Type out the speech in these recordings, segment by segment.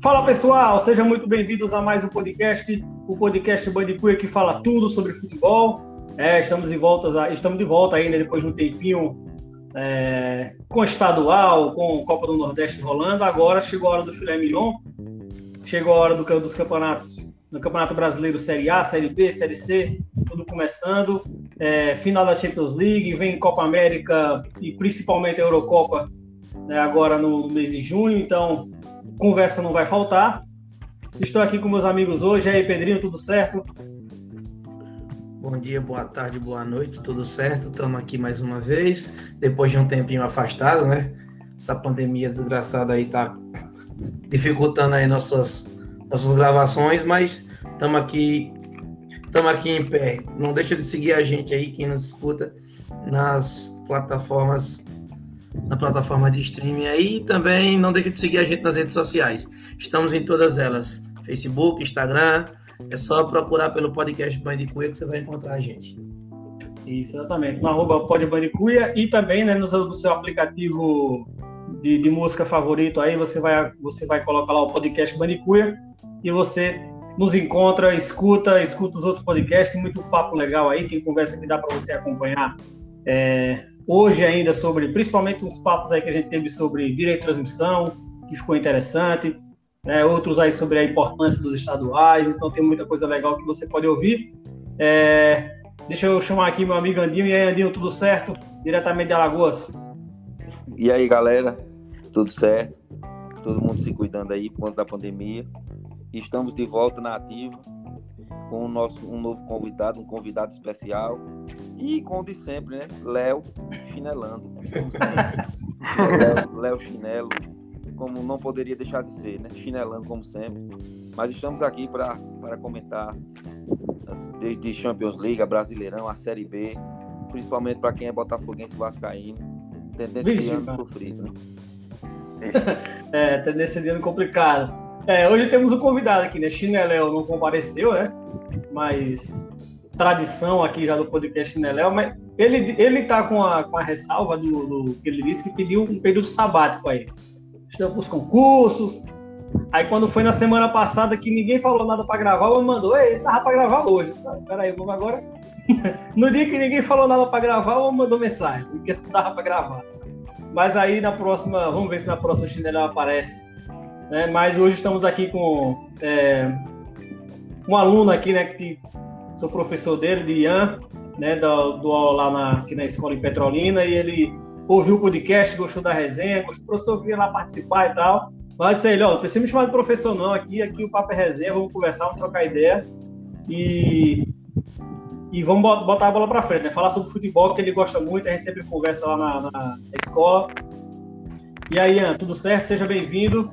Fala pessoal, sejam muito bem-vindos a mais um podcast, o podcast Bandicoot que fala tudo sobre futebol. Estamos de volta aí, né, depois de um tempinho com estadual, com Copa do Nordeste rolando. Agora chegou a hora do filé mignon, chegou a hora dos campeonatos, do Campeonato Brasileiro Série A, Série B, Série C, tudo começando. Final da Champions League, vem Copa América e principalmente a Eurocopa, né, agora no mês de junho, então conversa não vai faltar. Estou aqui com meus amigos hoje. E aí, Pedrinho, tudo certo? Bom dia, boa tarde, boa noite, tudo certo? Estamos aqui mais uma vez, depois de um tempinho afastado, né? Essa pandemia desgraçada aí tá dificultando aí nossas gravações, mas estamos aqui em pé. Não deixa de seguir a gente aí, quem nos escuta nas plataformas, na plataforma de streaming aí, e também não deixa de seguir a gente nas redes sociais. Estamos em todas elas, Facebook, Instagram, é só procurar pelo podcast Bandicoot que você vai encontrar a gente. Isso, exatamente, no @podbandicuia e também, né, no seu aplicativo de música favorito aí, você vai colocar lá o podcast Bandicoot e você nos encontra, escuta os outros podcasts, muito papo legal aí, tem conversa que dá para você acompanhar hoje ainda principalmente uns papos aí que a gente teve sobre direito de transmissão, que ficou interessante, outros aí sobre a importância dos estaduais, então tem muita coisa legal que você pode ouvir. Deixa eu chamar aqui meu amigo Andinho. E aí, Andinho, tudo certo? Diretamente de Alagoas. E aí, galera, tudo certo? Todo mundo se cuidando aí por conta da pandemia. Estamos de volta na ativa com um novo convidado, um convidado especial. E com o de sempre, né? Léo Chinelando. Léo Chinelo, como não poderia deixar de ser, né? Chinelando como sempre. Mas estamos aqui para comentar desde Champions League, a Brasileirão, a Série B, principalmente para quem é botafoguense vascaíno. Tendência de ano sofrido, né? Tendência de ano complicado. Hoje temos um convidado aqui, né? Chineléu não compareceu, né? Mas tradição aqui já do podcast Chineléu, mas ele tá com a ressalva do que ele disse que pediu um período sabático aí. Estamos os concursos. Aí quando foi na semana passada que ninguém falou nada para gravar, ele mandou, tava para gravar hoje. Sabe? Peraí, vamos agora. No dia que ninguém falou nada para gravar, eu mandou mensagem, que não dava para gravar. Mas aí na próxima, vamos ver se na próxima Chineléu aparece. Né? Mas hoje estamos aqui com um aluno aqui, né, que sou professor dele, de Ian, né, do aula lá aqui na escola em Petrolina, e ele ouviu o podcast, gostou da resenha, gostou, o professor queria lá participar e tal. Mas eu disse a ele, não precisa me chamar de professor não, aqui o papo é resenha, vamos conversar, vamos trocar ideia e vamos botar a bola pra frente, né? Falar sobre futebol, que ele gosta muito, a gente sempre conversa lá na escola. E aí, Ian, tudo certo? Seja bem-vindo.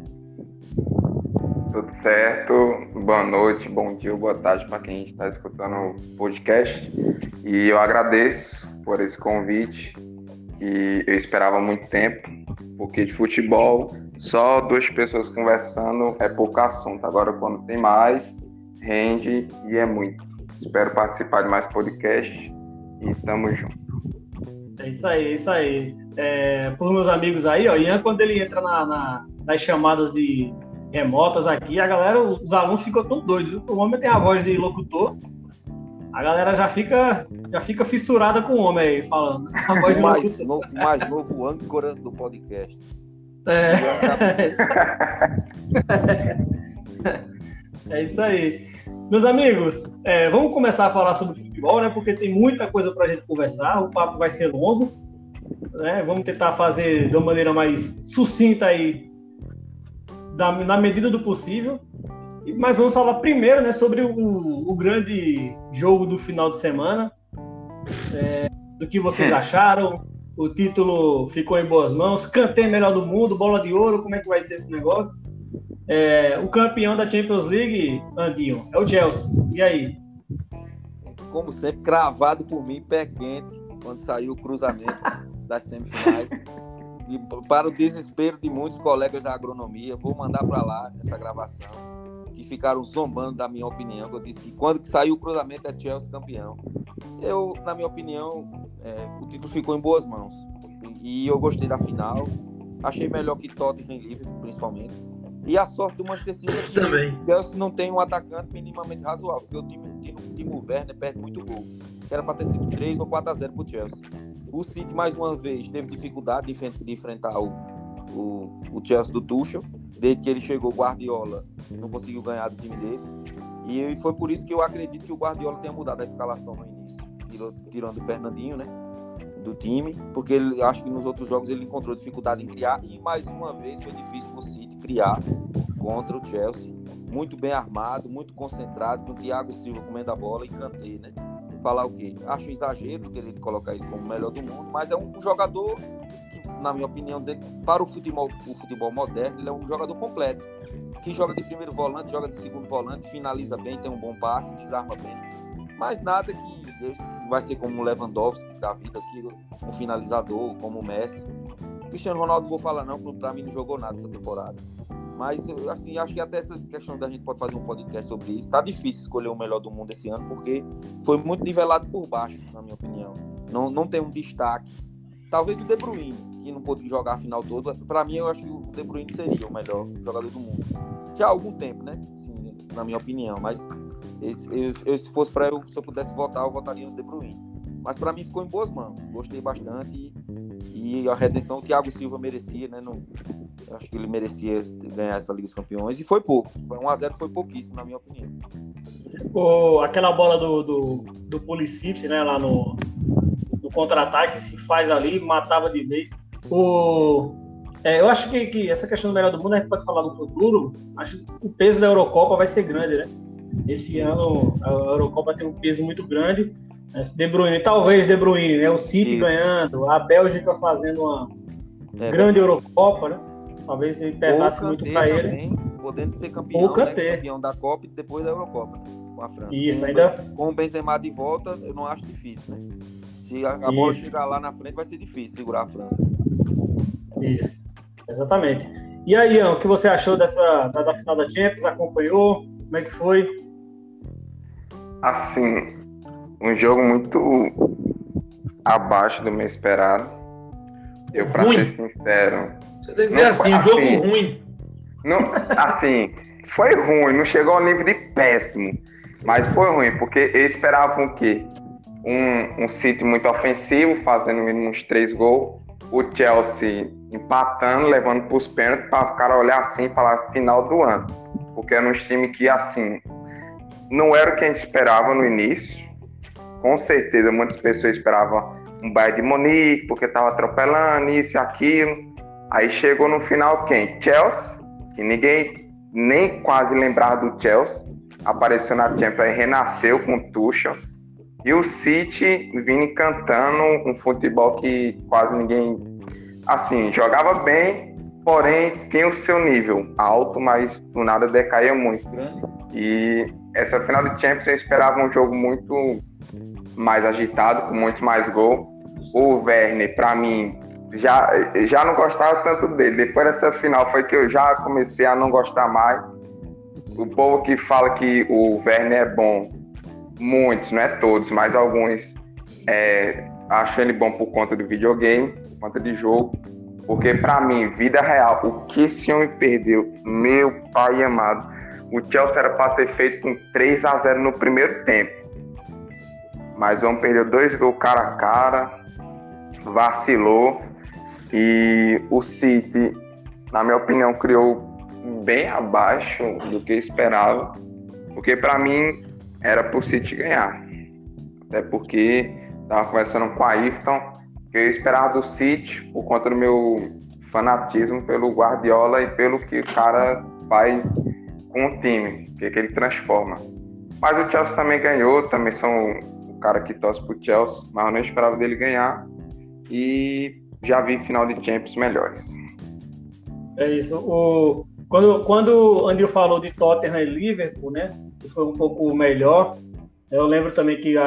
Tudo certo, boa noite, bom dia, boa tarde para quem está escutando o podcast. E eu agradeço por esse convite, que eu esperava há muito tempo, porque de futebol, só duas pessoas conversando é pouco assunto. Agora, quando tem mais, rende e é muito. Espero participar de mais podcasts e tamo junto. É isso aí. Para os meus amigos aí, ó, Ian, quando ele entra nas chamadas de remotas aqui, a galera, os alunos ficam tão doidos. O homem tem a voz de locutor, a galera já fica fissurada com o homem aí, falando. A voz O mais novo âncora do podcast. É isso aí. Meus amigos, vamos começar a falar sobre futebol, né? Porque tem muita coisa pra gente conversar, o papo vai ser longo, né? Vamos tentar fazer de uma maneira mais sucinta aí, na medida do possível. Mas vamos falar primeiro, né, sobre o grande jogo do final de semana, do que vocês acharam. O título ficou em boas mãos, Kanté melhor do mundo, bola de ouro, como é que vai ser esse negócio? O campeão da Champions League, Andinho, é o Chelsea. E aí? Como sempre, cravado por mim, pé quente, quando saiu o cruzamento das semifinais. E para o desespero de muitos colegas da agronomia, vou mandar para lá essa gravação, que ficaram zombando da minha opinião, que eu disse que quando saiu o cruzamento é Chelsea campeão. Na minha opinião, o título ficou em boas mãos. E eu gostei da final. Achei melhor que Tottenham e Liverpool, principalmente. E a sorte do Manchester City é que Também. o Chelsea não tem um atacante minimamente razoável, porque o Timo Werner perde muito gol. Que era para ter sido 3 ou 4-0 pro Chelsea. O City, mais uma vez, teve dificuldade de enfrentar o Chelsea do Tuchel. Desde que ele chegou, o Guardiola não conseguiu ganhar do time dele. E foi por isso que eu acredito que o Guardiola tenha mudado a escalação no início. Tirando o Fernandinho, né? Do time, porque acho que nos outros jogos ele encontrou dificuldade em criar. E mais uma vez foi difícil pro City criar contra o Chelsea. Muito bem armado, muito concentrado, com o Thiago Silva comendo a bola e Kanté, né? Falar o quê? Acho um exagero querer colocar ele como o melhor do mundo, mas é um jogador que, na minha opinião, para o futebol moderno, ele é um jogador completo. Que joga de primeiro volante, joga de segundo volante, finaliza bem, tem um bom passe, desarma bem. Mas nada que vai ser como o Lewandowski da vida, um finalizador, como o Messi. Cristiano Ronaldo não vou falar não, porque para mim não jogou nada essa temporada. Mas, assim, acho que até essa questão da gente pode fazer um podcast sobre isso. Tá difícil escolher o melhor do mundo esse ano, porque foi muito nivelado por baixo, na minha opinião. Não tem um destaque. Talvez o De Bruyne, que não pôde jogar a final toda. Para mim, eu acho que o De Bruyne seria o melhor jogador do mundo. Já há algum tempo, né? Assim, na minha opinião. Mas se fosse para eu, se eu pudesse votar, eu votaria no De Bruyne. Mas para mim ficou em boas mãos. Gostei bastante. E a redenção o Thiago Silva merecia, né? Eu acho que ele merecia ganhar essa Liga dos Campeões. E foi pouco. 1-0 foi pouquíssimo, na minha opinião. Aquela bola do Pulisic, né? Lá no contra-ataque, se faz ali, matava de vez. Eu acho que essa questão do melhor do mundo, a gente pode falar no futuro. Acho que o peso da Eurocopa vai ser grande, né? Esse ano a Eurocopa tem um peso muito grande. Talvez De Bruyne, né? O City ganhando, a Bélgica fazendo uma grande Eurocopa, né? Talvez ele pesasse muito para ele. Também, podendo ser campeão, né? Campeão da Copa e depois da Eurocopa, né? Com a França. Isso, com o Benzema de volta, eu não acho difícil, né? Se a bola chegar lá na frente, vai ser difícil segurar a França. Isso, exatamente. E aí, Ian, o que você achou da final da Champions? Acompanhou? Como é que foi? Assim, um jogo muito abaixo do meu esperado. Eu, pra ser sincero... Você deve dizer assim, um jogo ruim. Não, assim, foi ruim, não chegou ao nível de péssimo. Mas foi ruim, porque eu esperava o quê? Um City muito ofensivo, fazendo uns 3 gols. O Chelsea empatando, levando para os pênaltis, para o cara olhar assim e falar final do ano. Porque era um time que, assim, não era o que a gente esperava no início. Com certeza, muitas pessoas esperavam um Bayern de Munique, porque estava atropelando isso e aquilo. Aí chegou no final quem? Chelsea, que ninguém nem quase lembrava do Chelsea. Apareceu na Champions e renasceu com o Tuchel. E o City vindo encantando um futebol que quase ninguém, assim, jogava bem, porém tinha o seu nível alto, mas do nada decaía muito. E essa final de Champions eu esperava um jogo muito mais agitado, com muito mais gol. O Werner, para mim, já não gostava tanto dele. Depois dessa final foi que eu já comecei a não gostar mais. O povo que fala que o Werner é bom, muitos, não é todos, mas alguns acham ele bom por conta do videogame, por conta de jogo. Porque pra mim, vida real, o que esse homem perdeu, meu pai amado, o Chelsea era pra ter feito com 3-0 no primeiro tempo. Mas o homem perdeu 2 gols cara a cara, vacilou. E o City, na minha opinião, criou bem abaixo do que eu esperava. Porque pra mim era pro City ganhar. Até porque tava conversando com a Ayrton, que eu esperava do City por conta do meu fanatismo pelo Guardiola e pelo que o cara faz com o time, que ele transforma. Mas o Chelsea também ganhou, também sou o cara que torce pro Chelsea, mas eu não esperava dele ganhar e já vi final de Champions melhores. É isso. Quando o Andil falou de Tottenham e Liverpool, né, que foi um pouco melhor, eu lembro também que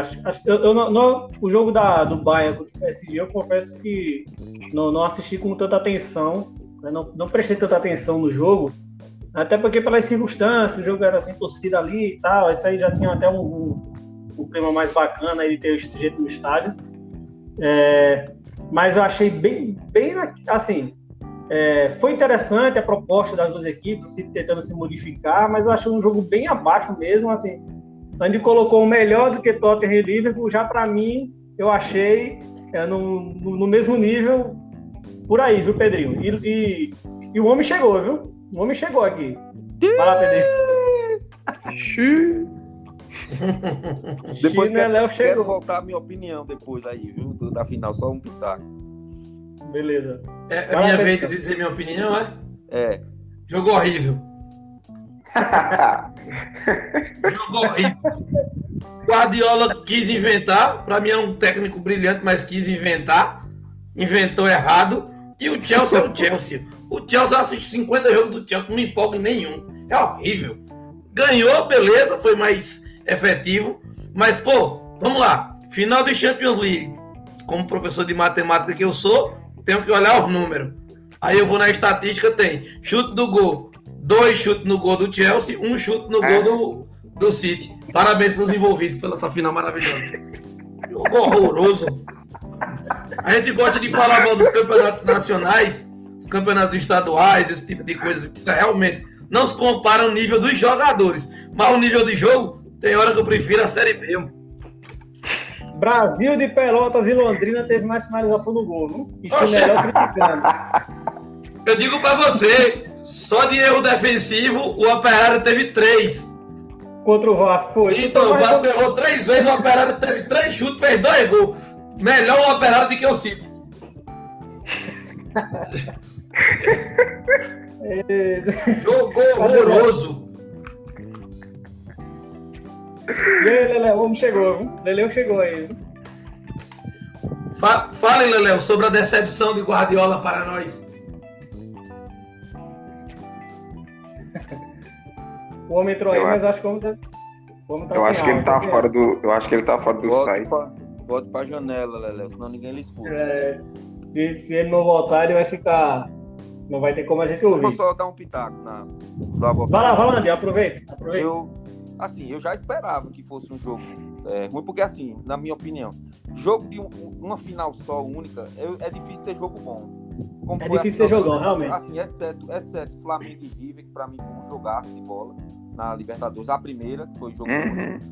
o jogo do Bayern contra o PSG, eu confesso que não assisti com tanta atenção, né, não prestei tanta atenção no jogo, até porque pelas circunstâncias, o jogo era sem torcida ali e tal, isso aí já tinha até um clima mais bacana de ter esse jeito no estádio. Mas eu achei bem assim, Foi interessante a proposta das duas equipes, se tentando se modificar, mas eu achei um jogo bem abaixo mesmo, assim. Onde colocou o melhor do que Tottenham e Liverpool, já para mim, eu achei no mesmo nível por aí, viu, Pedrinho? E o homem chegou, viu? O homem chegou aqui. Vai lá, Pedrinho. Depois Léo quero chegou. voltar a minha opinião depois aí, viu? Da final, só um pitaco. Beleza. É minha vez de dizer minha opinião, é? É. Jogo horrível. Jogo horrível. Guardiola quis inventar. Pra mim é um técnico brilhante, mas quis inventar. Inventou errado. E o Chelsea é o Chelsea. O Chelsea, eu assisto 50 jogos do Chelsea, não me empolga em nenhum. É horrível. Ganhou, beleza, foi mais efetivo. Mas, pô, vamos lá. Final de Champions League. Como professor de matemática que eu sou, tenho que olhar os números. Aí eu vou na estatística, tem chute do gol, 2 chutes no gol do Chelsea, 1 chute no gol do City. Parabéns para os envolvidos pela essa final maravilhosa. Jogo horroroso. A gente gosta de falar mal dos campeonatos nacionais, os campeonatos estaduais, esse tipo de coisa que realmente não se compara ao nível dos jogadores. Mas o nível de jogo, tem hora que eu prefiro a Série B. Brasil de Pelotas e Londrina teve mais finalização no gol, não? E Chinelão criticando. Eu digo pra você, só de erro defensivo, o Operário teve 3. Contra o Vasco, foi. Então, o Vasco errou 3 vezes, o Operário teve 3 chutes, fez 2 gols. Melhor o Operário do que o City. Jogou horroroso. E aí, Leleu, o homem chegou, viu? Leleu chegou aí, viu? Fala, Leleu, sobre a decepção de Guardiola para nós. O homem entrou aí, mas acho que o homem tá eu acho que ele tá fora do. Eu acho que ele tá fora do site. Volte pra janela, Leleu, senão ninguém lhe escuta. Se ele não voltar, ele vai ficar. Não vai ter como a gente ouvir. Vou só dar um pitaco Vai lá, Andy, aproveita. Eu já esperava que fosse um jogo ruim, porque assim, na minha opinião, jogo de uma final só, única, é difícil ter jogo bom. É difícil ter jogão, realmente. Assim, exceto Flamengo e River, que pra mim foi um jogaço de bola na Libertadores. A primeira, que foi o jogo único.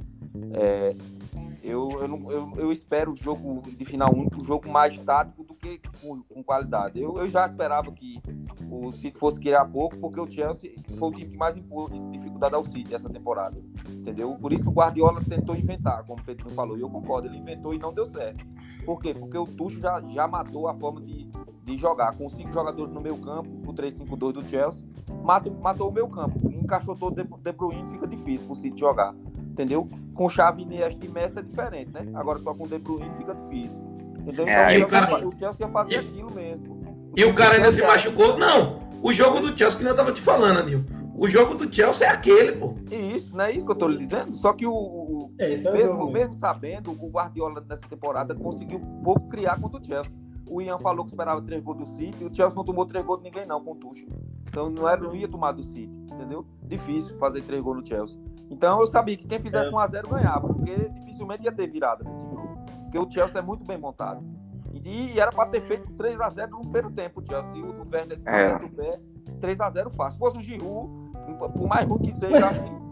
Eu espero o jogo de final único, um jogo mais tático do que com qualidade. Eu já esperava que o City fosse criar pouco, porque o Chelsea foi o time que mais impôs dificuldade ao City essa temporada, entendeu? Por isso que o Guardiola tentou inventar, como o Pedro falou, e eu concordo, ele inventou e não deu certo. Por quê? Porque o Tuchel já matou a forma de jogar, com 5 jogadores no meio campo, o 3-5-2 do Chelsea, matou o meio campo, encaixou todo De Bruyne, fica difícil pro City jogar, entendeu? Com Xavi, Iniesta e Messi é diferente, né? Agora só com De Bruyne fica difícil, entendeu? Então o Chelsea ia fazer aquilo mesmo. E o cara ainda se machucou? Não, o jogo do Chelsea que eu tava te falando, Adil. O jogo do Chelsea é aquele, pô. Isso, não é isso que eu tô lhe dizendo? Só que mesmo sabendo, o Guardiola nessa temporada conseguiu pouco criar contra o Chelsea. O Ian falou que esperava 3 gols do City, o Chelsea não tomou 3 gols de ninguém não, com o Tuchel. Então não ia tomar do City, entendeu? Difícil fazer 3 gols no Chelsea. Então eu sabia que quem fizesse 1-0 ganhava, porque dificilmente ia ter virada nesse jogo. Porque o Chelsea é muito bem montado. E era para ter feito 3-0 no primeiro tempo, o Chelsea. O do Werner do pé, 3-0 fácil. Se fosse o Giroud, por mais ruim que seja, acho que...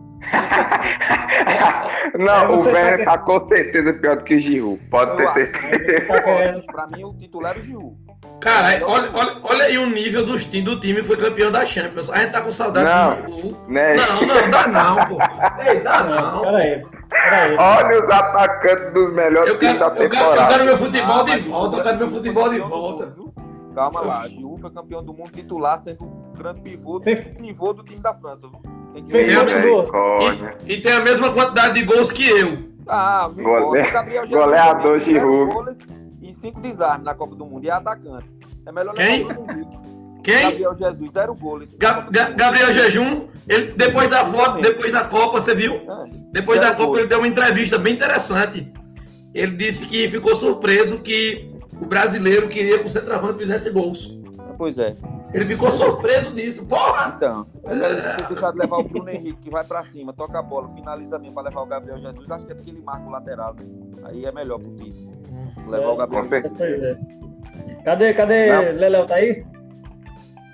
Não, o Werner tá com certeza pior do que o Giroud. Pode ter certeza. Pra mim, o titular era o Giroud. Cara, olha aí o nível do time que foi campeão da Champions. A gente tá com saudade do Giroud. Não, dá não, pô. Ei, dá não. Peraí. Olha os atacantes dos melhores times da temporada. Eu quero meu futebol de volta. Calma lá, Giroud foi campeão do mundo titular, sendo o grande pivô do time da França. Fez quantos gols? E tem a mesma quantidade de gols que eu. Goleador Giroud. E 5 desarmes na Copa do Mundo. E é atacante. É melhor Quem? levar o Bruno Henrique. Quem? Gabriel Jesus, 0 gols. Gabriel Jejum, ele, depois da Copa, você viu? Depois da Copa, ele deu uma entrevista bem interessante. Ele disse que ficou surpreso que o brasileiro queria que o centroavante fizesse gols. Pois é. Ele ficou surpreso disso, porra! Então, se deixar de levar o Bruno Henrique, que vai pra cima, toca a bola, finaliza bem pra levar o Gabriel Jesus, acho que é porque ele marca o lateral, né? Aí é melhor pro time. Levar o Gabriel Jesus. Cadê Leleu, tá aí?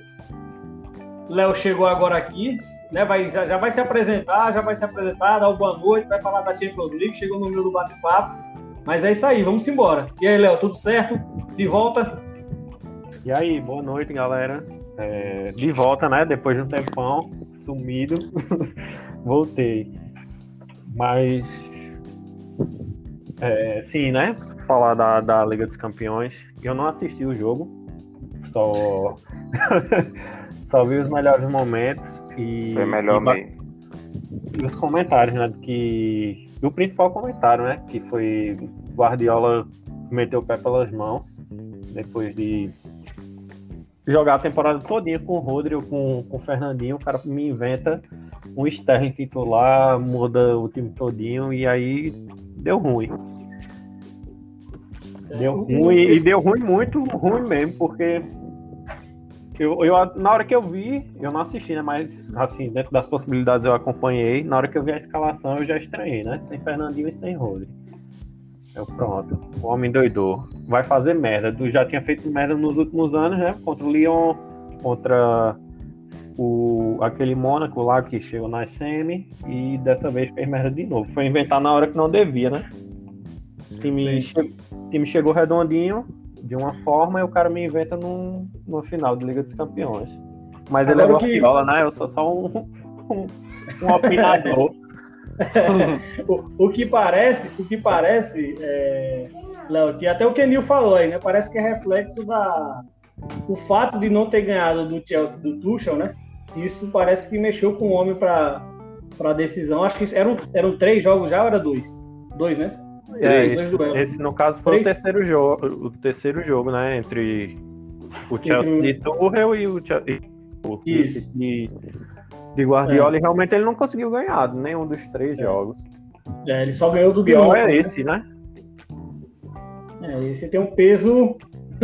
Léo chegou agora aqui, né? Já vai se apresentar, dar uma boa noite, vai falar da Champions League, chegou no meio do bate-papo. Mas é isso aí, vamos embora. E aí, Léo, tudo certo? De volta? E aí, boa noite, galera. De volta, né? Depois de um tempão, sumido. Voltei. Mas, sim, né? Falar da Liga dos Campeões. Eu não assisti o jogo. Só vi os melhores momentos. Foi melhor mesmo. E os comentários, né? E o principal comentário, né? Que foi Guardiola meteu o pé pelas mãos. Depois de jogar a temporada todinha com o Rodri ou com o Fernandinho, o cara me inventa um Sterling titular, muda o time todinho e aí deu ruim. Deu ruim e deu ruim, muito ruim mesmo, porque eu na hora que eu vi, eu não assisti, né? Mas assim, dentro das possibilidades eu acompanhei. Na hora que eu vi a escalação eu já estranhei, né? Sem Fernandinho e sem Rodri. Pronto, o homem doidou. Vai fazer merda. Já tinha feito merda nos últimos anos, né? Contra o Lyon, contra aquele Mônaco lá que chegou na semi, e dessa vez fez merda de novo. Foi inventar na hora que não devia, né? O time chegou redondinho de uma forma e o cara me inventa no final de Liga dos Campeões. Mas agora ele é Guardiola, né? Eu sou só um opinador. O que parece, Léo, que até o Kenil falou aí, né? Parece que é reflexo o fato de não ter ganhado do Chelsea, do Tuchel, né? Isso parece que mexeu com o homem para a decisão. Acho que eram 3 jogos já ou era 2? 2, né? Esse, no caso, foi o terceiro jogo, né? Entre o Chelsea de Tuchel e o Chelsea de Guardiola. E realmente ele não conseguiu ganhar nenhum dos 3 jogos. Ele só ganhou do pior Guilherme, é esse, né? Esse tem um peso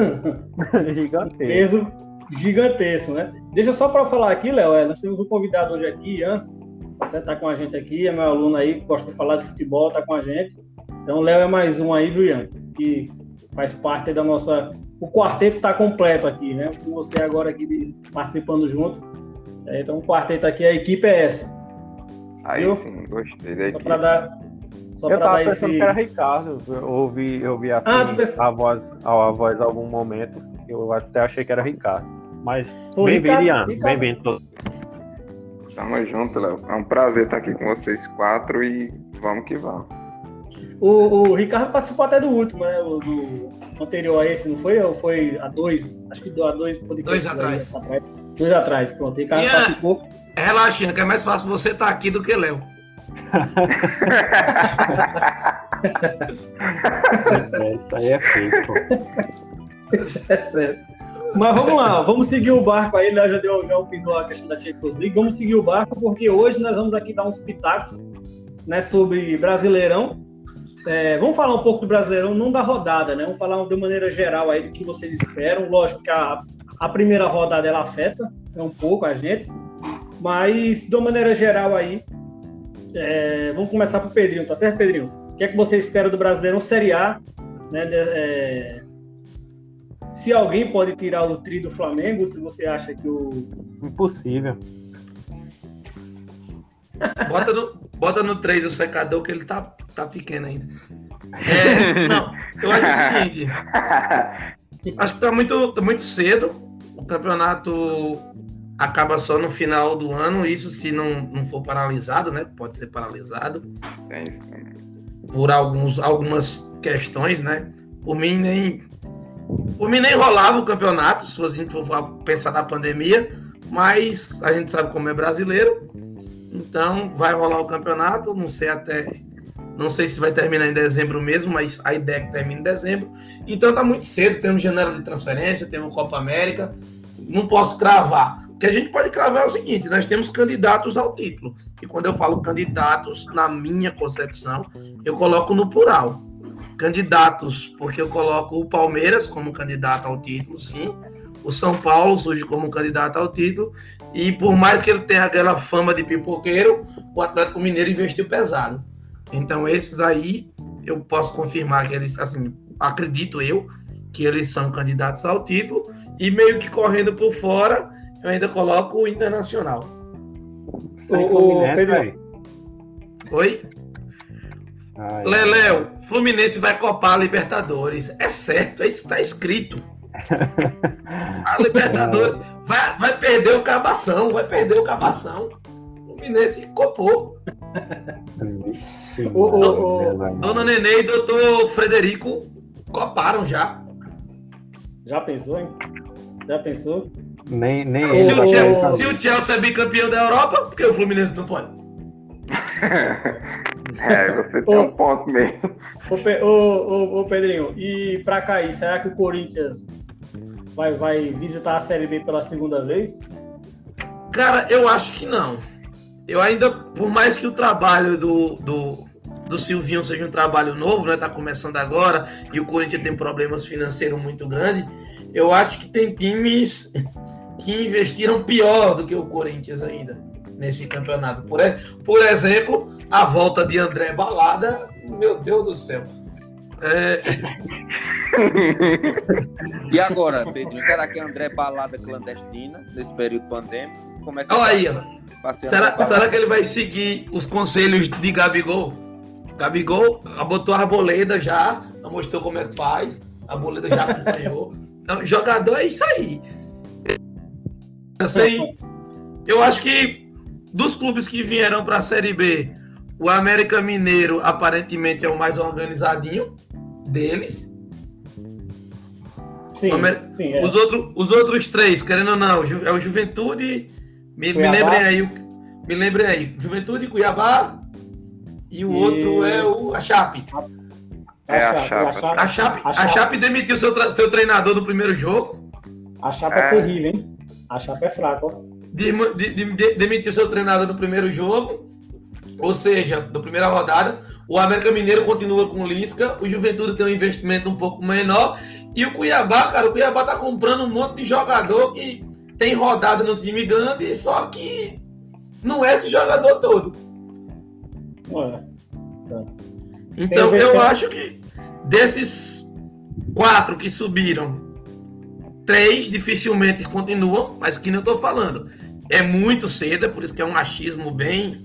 gigantesco, né? Deixa só para falar aqui, Léo, nós temos um convidado hoje aqui, Ian, você tá com a gente aqui, é meu aluno aí, gosta de falar de futebol, tá com a gente. Então o Léo é mais um aí, viu, Ian, que faz parte da nossa... O quarteto tá completo aqui, né? Com você agora aqui participando junto. Então o quarteto aqui, a equipe é essa. Aí viu? Sim, gostei da equipe. Eu tava pensando que era Ricardo. Eu ouvi assim, a voz em algum momento. Eu até achei que era Ricardo. Mas bem-vindo, Ian. Bem-vindo. Tamo junto, Léo. É um prazer estar aqui com vocês 4 e vamos que vamos. O Ricardo participou até do último, né? Do anterior a esse, não foi? Ou foi a 2? Acho que a 2 2 atrás. 2 atrás, pronto. O Ricardo participou. Relaxa, Ian, que é mais fácil você estar aqui do que Léo. Isso aí é feito. Isso é certo. Mas vamos lá, vamos seguir o barco aí. Léo já opinou a questão da Champions League. Vamos seguir o barco, porque hoje nós vamos aqui dar uns pitacos, né, sobre Brasileirão. Vamos falar um pouco do Brasileirão, não da rodada, né? Vamos falar de maneira geral aí do que vocês esperam. Lógico que a primeira rodada ela afeta um pouco a gente, mas de uma maneira geral aí, vamos começar por Pedrinho, tá certo, Pedrinho? O que é que você espera do Brasileirão Série A? Né, se alguém pode tirar o tri do Flamengo, se você acha que Impossível. Bota no 3 o secador, que ele tá pequeno ainda. Não, eu acho o seguinte. Acho que tá muito cedo. O campeonato acaba só no final do ano. Isso se não for paralisado, né? Pode ser paralisado. É isso também. Por algumas questões, né? Por mim nem rolava o campeonato, se a gente for pensar na pandemia. Mas a gente sabe como é brasileiro. Então vai rolar o campeonato. Não sei se vai terminar em dezembro mesmo, mas a ideia é que termine em dezembro. Então tá muito cedo, temos janela de transferência, temos Copa América. Não posso cravar. O que a gente pode cravar é o seguinte: nós temos candidatos ao título. E quando eu falo candidatos, na minha concepção, eu coloco no plural. Candidatos, porque eu coloco o Palmeiras como candidato ao título, sim. O São Paulo surge como candidato ao título. E por mais que ele tenha aquela fama de pipoqueiro, o Atlético Mineiro investiu pesado. Então esses aí, eu posso confirmar que eles, assim, acredito eu, que eles são candidatos ao título. E meio que correndo por fora, eu ainda coloco o Internacional. Pedro. Oi? Ai, Leléo, Fluminense vai copar a Libertadores. É certo, isso está escrito. A Libertadores vai perder o Cabação, Fluminense copou. Dona Nenê e doutor Frederico coparam já. Já pensou, hein? Já pensou? Nem Se o Chelsea é bicampeão da Europa, por que o Fluminense não pode? Você tem um ponto mesmo. Ô, Pedrinho, e pra cair, será que o Corinthians vai visitar a Série B pela segunda vez? Cara, eu acho que não. Eu ainda, por mais que o trabalho do Silvinho seja um trabalho novo, né? Tá começando agora, e o Corinthians tem problemas financeiros muito grandes, eu acho que tem times que investiram pior do que o Corinthians ainda nesse campeonato. Por exemplo, a volta de André Balada, meu Deus do céu. E agora, Pedrinho, será que é André Balada clandestina nesse período pandêmico? Como é que Olha aí, será que ele vai seguir os conselhos de Gabigol? Gabigol botou a Arboleda já mostrou como é que faz. A Arboleda já acompanhou. Então, jogador é isso aí. Eu acho que dos clubes que vieram para a Série B, o América Mineiro aparentemente é o mais organizadinho deles. Sim, sim. Os outros três, querendo ou não, é o Juventude. Me lembrem aí. Juventude, Cuiabá e o outro é a Chape. A Chape demitiu seu treinador no primeiro jogo. A Chape é terrível, hein? A Chape é fraca, ó. Demitiu seu treinador no primeiro jogo, ou seja, na primeira rodada. O América Mineiro continua com o Lisca, o Juventude tem um investimento um pouco menor, e o Cuiabá, cara, tá comprando um monte de jogador que tem rodada no time grande, só que não é esse jogador todo. Então eu acho que desses 4 que subiram, 3 dificilmente continuam, mas que não estou falando. É muito cedo, é por isso que é um achismo bem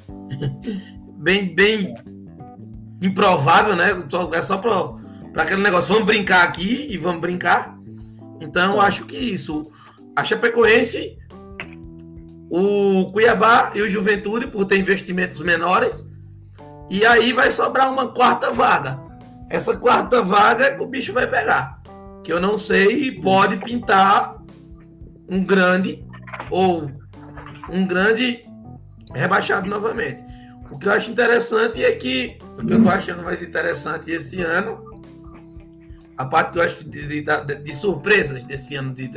improvável, né? É só para aquele negócio, vamos brincar aqui e vamos brincar. Então, acho que isso. A Chapecoense, o Cuiabá e o Juventude, por ter investimentos menores, e aí vai sobrar uma 4ª vaga. Essa 4ª vaga é que o bicho vai pegar. Que eu não sei, pode pintar um grande rebaixado novamente. O que eu acho interessante é que, o que eu tô achando mais interessante esse ano, a parte que eu acho de surpresas desse ano de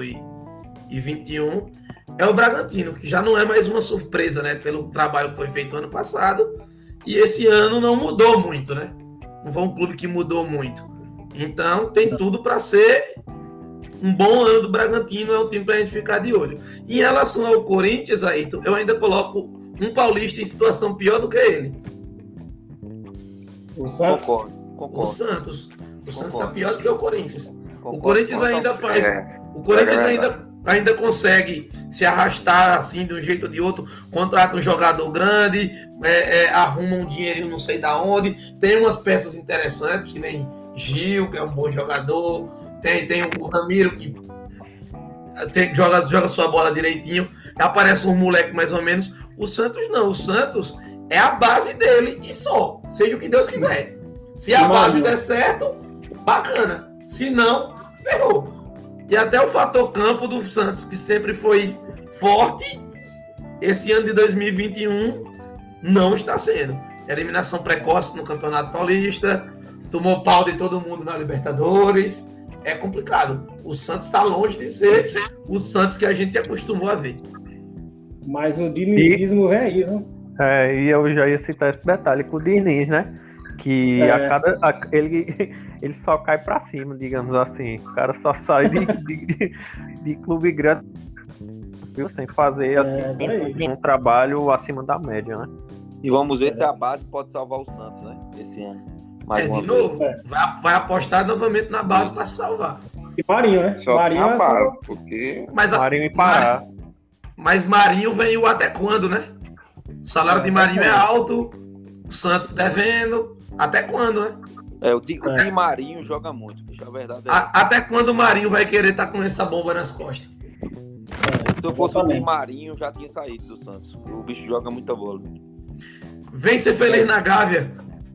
2021 é o Bragantino, que já não é mais uma surpresa, né? Pelo trabalho que foi feito ano passado, e esse ano não mudou muito, né? Não foi um clube que mudou muito. Então, tem tudo para ser um bom ano do Bragantino, é um time para a gente ficar de olho. Em relação ao Corinthians, Ayrton, eu ainda coloco um paulista em situação pior do que ele. O Santos? Concordo. O Santos está pior do que o Corinthians. Concordo. O Corinthians ainda faz... O Corinthians ainda consegue se arrastar assim de um jeito ou de outro, contrata um jogador grande, arruma um dinheirinho não sei da onde, tem umas peças interessantes, que nem Gil, que é um bom jogador, tem o Ramiro, que joga sua bola direitinho, aparece um moleque mais ou menos. O Santos não, o Santos é a base dele e só, seja o que Deus quiser. Se a base der certo, bacana, se não, ferrou. E até o fator campo do Santos, que sempre foi forte, esse ano de 2021 não está sendo. Eliminação precoce no Campeonato Paulista, tomou pau de todo mundo na Libertadores. É complicado. O Santos está longe de ser o Santos que a gente se acostumou a ver. Mas o dinizismo vem aí, né? E eu já ia citar esse detalhe com o Diniz, né? Que ele só cai pra cima, digamos assim. O cara só sai de clube grande, viu? Sem fazer assim, um trabalho acima da média, né? E vamos ver se a base pode salvar o Santos, né? Esse ano. De novo, vai apostar novamente na base para salvar. E Marinho, né? Só Marinho na é base, só... porque Mas, Marinho e Pará. mas Marinho veio até quando, né? O salário de Marinho é alto, o Santos devendo. Até quando, né? O Di Marinho joga muito, bicho, a verdade é Até quando o Marinho vai querer estar com essa bomba nas costas? se eu fosse o Di Marinho, já tinha saído do Santos. O bicho joga muita bola. Vem ser feliz na Gávea.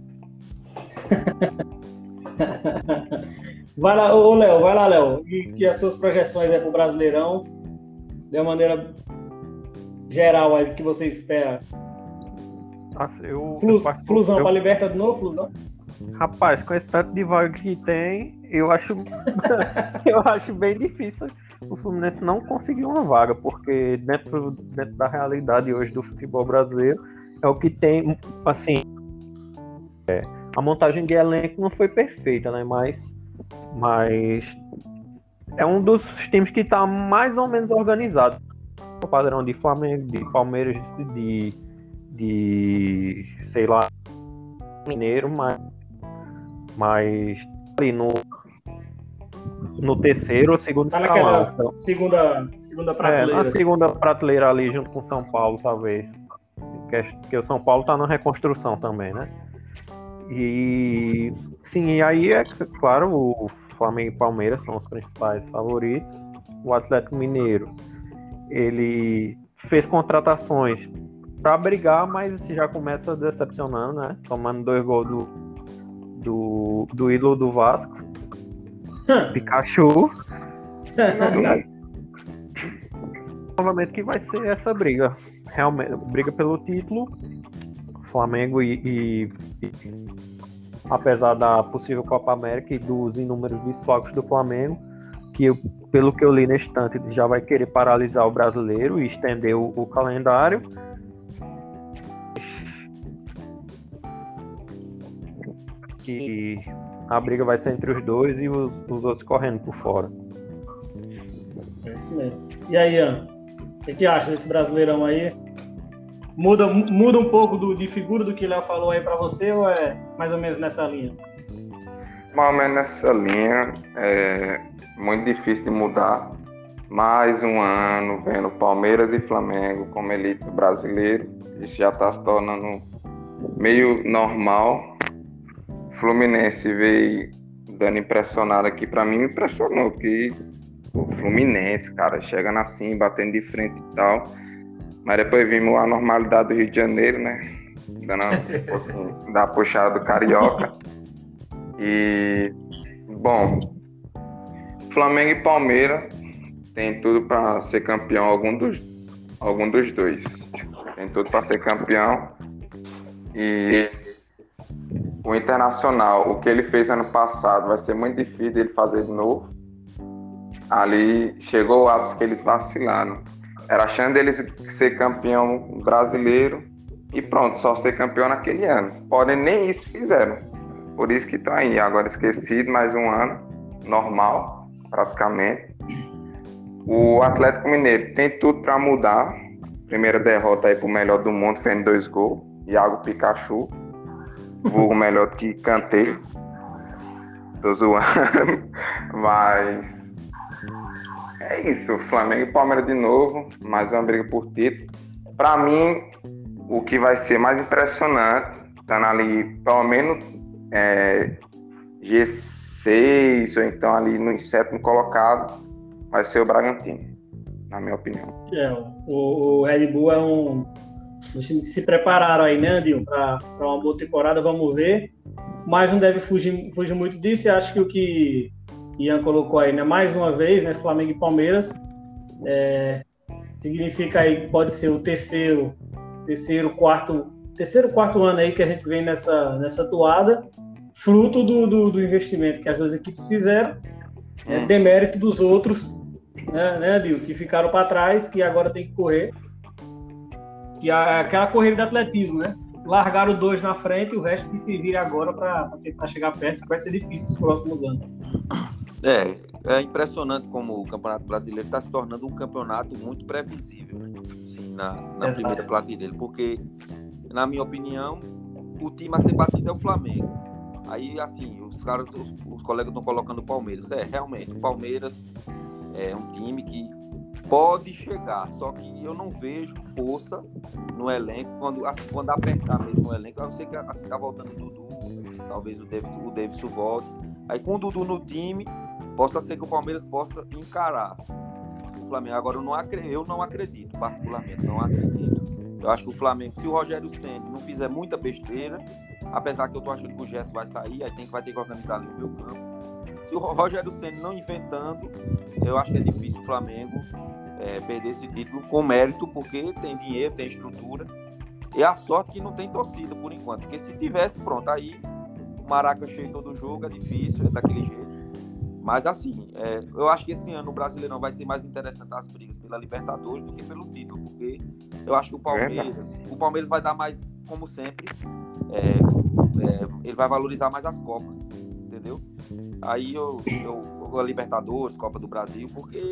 Vai lá, ô Léo, vai lá, Léo. E as suas projeções aí pro Brasileirão, de uma maneira geral aí, que você espera? Flusão pra Liberta de novo, Flusão? Rapaz, com esse tanto de vaga que tem, eu acho eu acho bem difícil o Fluminense não conseguir uma vaga, porque dentro da realidade hoje do futebol brasileiro é o que tem, assim, a montagem de elenco não foi perfeita, né? Mas é um dos times que está mais ou menos organizado. O padrão de Flamengo, de Palmeiras, de sei lá, Mineiro, mas ali no terceiro ou segundo Tá escalão. naquela Então, segunda prateleira. na segunda prateleira ali junto com o São Paulo, talvez. Porque o São Paulo tá na reconstrução também, né? E sim, e aí claro, o Flamengo e Palmeiras são os principais favoritos. O Atlético Mineiro, ele fez contratações para brigar, mas já começa decepcionando, né? Tomando 2 gols do ídolo do Vasco, Pikachu. Novamente que vai ser essa briga. Realmente, briga pelo título. Flamengo e apesar da possível Copa América e dos inúmeros desfalques do Flamengo, que pelo que eu li na estante já vai querer paralisar o brasileiro e estender o calendário. Que a briga vai ser entre os dois e os outros correndo por fora. É isso mesmo. E aí, Ian? O que acha desse Brasileirão aí? Muda um pouco de figura do que o Léo falou aí pra você ou é mais ou menos nessa linha? mais ou menos nessa linha, é muito difícil de mudar. Mais um ano vendo Palmeiras e Flamengo como elite brasileiro, isso já está se tornando meio normal. Fluminense veio dando impressionado aqui, para mim me impressionou, porque o Fluminense, cara, chegando assim, batendo de frente e tal. Mas depois vimos a normalidade do Rio de Janeiro, né? Dando um pouquinho da puxada do Carioca. E, bom, Flamengo e Palmeiras tem tudo para ser campeão, algum dos dois. Tem tudo para ser campeão. E o Internacional, o que ele fez ano passado, vai ser muito difícil ele fazer de novo. Ali chegou o ápice que eles vacilaram. Era a chance deles ser campeão brasileiro e pronto, só ser campeão naquele ano. Podem nem isso fizeram. Por isso que estão aí, agora esquecido, mais um ano, normal, praticamente. O Atlético Mineiro tem tudo para mudar. Primeira derrota aí pro melhor do mundo, fez 2 gols. Iago Pikachu, vulgo melhor que Kanté. Tô zoando, mas é isso, Flamengo e Palmeiras de novo, mais uma briga por título. Para mim, o que vai ser mais impressionante, tá ali pelo menos G6 ou então ali no 7º colocado, vai ser o Bragantino, na minha opinião. O Red Bull é um dos times que se prepararam aí, né, Andinho, para uma boa temporada, vamos ver. Mas não deve fugir muito disso, e acho que o que Ian colocou aí, né, mais uma vez, né, Flamengo e Palmeiras, significa aí que pode ser o terceiro, quarto ano aí que a gente vem nessa toada, fruto do investimento que as duas equipes fizeram, demérito dos outros, né, Adil, que ficaram para trás, que agora tem que correr, que é aquela corrida de atletismo, né? Largaram 2 na frente e o resto que se vira agora para tentar chegar perto, que vai ser difícil nos próximos anos. É impressionante como o Campeonato Brasileiro está se tornando um campeonato muito previsível, assim, na primeira planilha dele, porque, na minha opinião, o time a ser batido é o Flamengo. Aí, assim, os colegas estão colocando o Palmeiras. Realmente, o Palmeiras é um time que pode chegar, só que eu não vejo força no elenco, quando apertar mesmo o elenco. Eu sei que assim tá voltando o Dudu, talvez o Davidson volte. Aí com o Dudu no time, possa ser que o Palmeiras possa encarar o Flamengo. Agora eu não acredito, particularmente, não acredito. Eu acho que o Flamengo, se o Rogério Ceni não fizer muita besteira, apesar que eu tô achando que o Gerson vai sair, aí vai ter que organizar ali o meu campo. Se o Rogério Ceni não inventando, eu acho que é difícil o Flamengo perder esse título com mérito, porque tem dinheiro, tem estrutura. E a sorte que não tem torcida por enquanto, porque se tivesse, pronto, aí o Maraca cheio todo jogo, é difícil, é daquele jeito. Mas assim, eu acho que esse ano o Brasileirão vai ser mais interessante as brigas pela Libertadores do que pelo título, porque eu acho que o Palmeiras vai dar mais, como sempre, ele vai valorizar mais as Copas, entendeu? Aí a Libertadores, Copa do Brasil, porque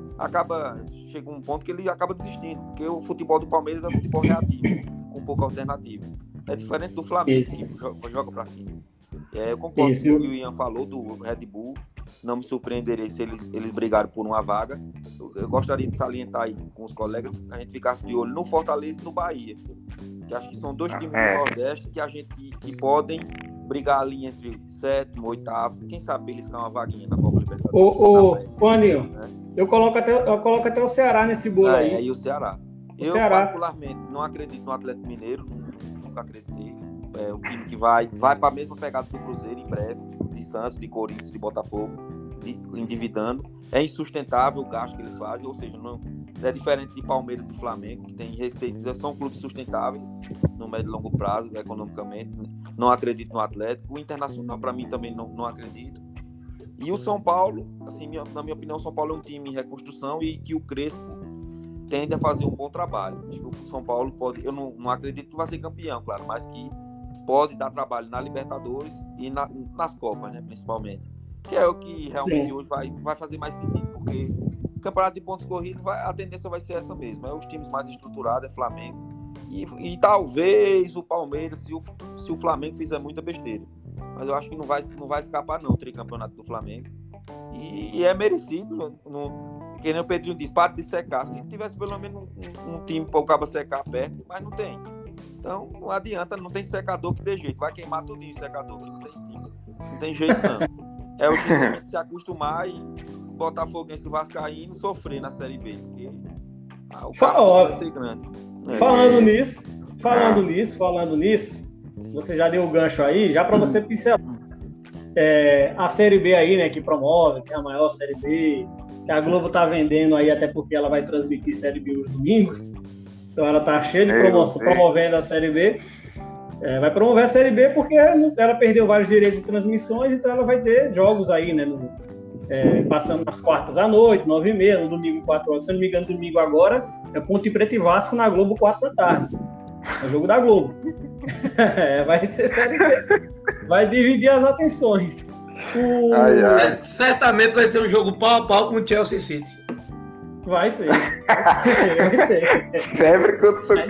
chega um ponto que ele acaba desistindo, porque o futebol do Palmeiras é futebol reativo, com pouca alternativa. É diferente do Flamengo, que joga pra cima. Eu concordo com o que o Ian falou do Red Bull. Não me surpreenderei se eles brigarem por uma vaga. Eu gostaria de salientar aí com os colegas que a gente ficasse de olho no Fortaleza e no Bahia, que acho que são dois times do Nordeste que podem brigar ali entre sétimo, oitavo, quem sabe beliscar uma vaguinha na Copa Libertadores. Ô Aninho, eu coloco até o Ceará nesse bolo aí. E o Ceará. Particularmente, não acredito no Atlético Mineiro, nunca acreditei. É um time que vai para a mesma pegada do Cruzeiro em breve, de Santos, de Corinthians, de Botafogo, endividando. É insustentável o gasto que eles fazem, ou seja, não é diferente de Palmeiras e Flamengo, que tem receitas, são clubes sustentáveis no médio e longo prazo, economicamente. Não acredito no Atlético. O Internacional, para mim, também não acredito. E o São Paulo, assim, na minha opinião, o São Paulo é um time em reconstrução e que o Crespo tende a fazer um bom trabalho. Acho que o São Paulo pode, eu não acredito que vai ser campeão, claro, mas que pode dar trabalho na Libertadores e nas Copas, né, principalmente. Que é o que realmente hoje vai fazer mais sentido, porque o campeonato de pontos corridos, a tendência vai ser essa mesmo. Os times mais estruturados é Flamengo e talvez o Palmeiras, se o Flamengo fizer muita besteira. Mas eu acho que não vai escapar não o tricampeonato do Flamengo. E é merecido, que nem o Pedrinho disse, para de secar. Se tivesse pelo menos um time para o cabo secar perto, mas não tem. Então não adianta, não tem secador que dê jeito. Vai queimar tudinho o secador, que não tem jeito não. É o jeito de a gente se acostumar e Botafoguense e Vascaíno sofrer na Série B, porque o carro vai ser grande. Falando nisso, você já deu o gancho aí, já para você pincelar. A Série B aí, né, que promove, que é a maior Série B, que a Globo tá vendendo aí, até porque ela vai transmitir Série B os domingos. Então ela tá cheia de promoção, promovendo a Série B. Vai promover a Série B porque ela perdeu vários direitos de transmissões, então ela vai ter jogos aí, né, passando nas quartas à noite, 9h30, no domingo 4 horas. Se não me engano, domingo agora é Ponte Preta e Vasco na Globo 4 da tarde. É o jogo da Globo. Vai ser Série B. Vai dividir as atenções. Certamente vai ser um jogo pau a pau com o Chelsea City. Vai ser. Sempre que eu tô...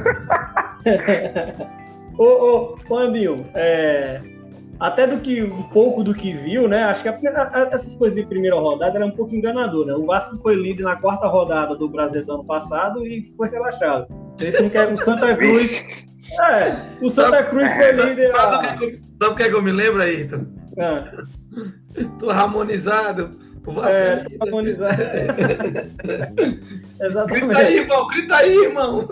Ô, Andinho, até um pouco do que viu, né? Acho que essas coisas de primeira rodada eram um pouco enganador, né? O Vasco foi líder na 4ª rodada do Brasileiro do ano passado e ficou relaxado. Esse não quer, o Santa Cruz. O Santa Cruz foi líder. Sabe o que eu me lembro aí, Ito? Tô harmonizado. O Vasco tô harmonizado. Exatamente. Grita aí, irmão.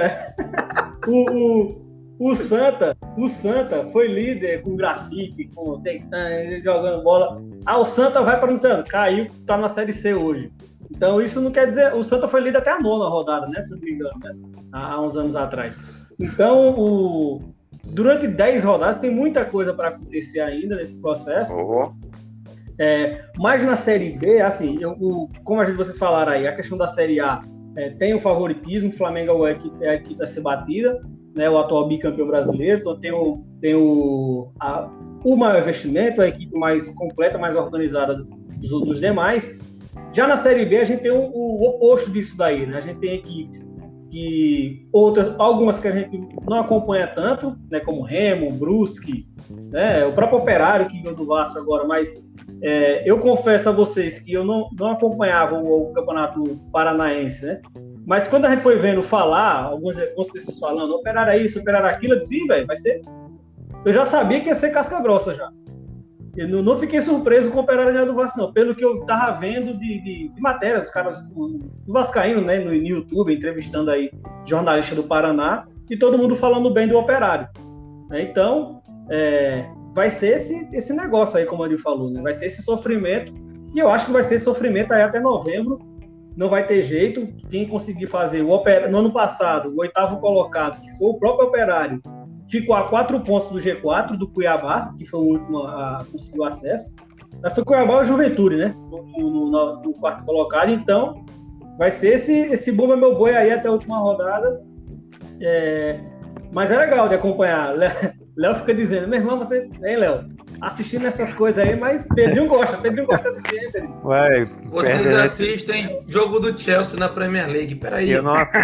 O Santa foi líder com grafite, jogando bola. O Santa vai para o Santa, caiu, tá na Série C hoje. Então isso não quer dizer... O Santa foi líder até a 9ª rodada, né? Se não me engano, né? Há uns anos atrás. Então, durante 10 rodadas tem muita coisa para acontecer ainda nesse processo. Mas na Série B, assim, como vocês falaram aí, a questão da Série A tem o favoritismo, o Flamengo é a equipe a ser batida, né, o atual bicampeão brasileiro, então tem o maior investimento, a equipe mais completa, mais organizada dos demais. Já na Série B a gente tem o oposto disso daí, né? A gente tem equipes que algumas que a gente não acompanha tanto, né, como Remo, Brusque, né, o próprio Operário que ganhou do Vasco agora, mas eu confesso a vocês que eu não acompanhava o Campeonato Paranaense, né? Mas quando a gente foi vendo falar, algumas pessoas falando, Operário é isso, Operário é aquilo, eu disse, velho, vai ser... Eu já sabia que ia ser casca grossa já. Eu não fiquei surpreso com o Operário ganhar do Vasco, não. Pelo que eu tava vendo de matérias, os caras do Vascaíno, né, no YouTube, entrevistando aí jornalista do Paraná, e todo mundo falando bem do Operário. Então, vai ser esse negócio aí, como ele falou, né? Vai ser esse sofrimento, e eu acho que vai ser sofrimento aí até novembro. Não vai ter jeito. Quem conseguir fazer o Operário, no ano passado, o 8º colocado, que foi o próprio Operário, ficou a 4 pontos do G4, do Cuiabá, que foi o último a conseguir o acesso. Mas foi Cuiabá ou Juventude, né? No 4º colocado. Então, vai ser esse Bumba Meu Boi aí até a última rodada. Mas é legal de acompanhar. Léo fica dizendo, meu irmão, você... Hein, Léo? Assistindo essas coisas aí, mas Pedrinho gosta de assistir, hein, Pedrinho? Ué, vocês assistem jogo do Chelsea na Premier League, peraí. Eu não assisto.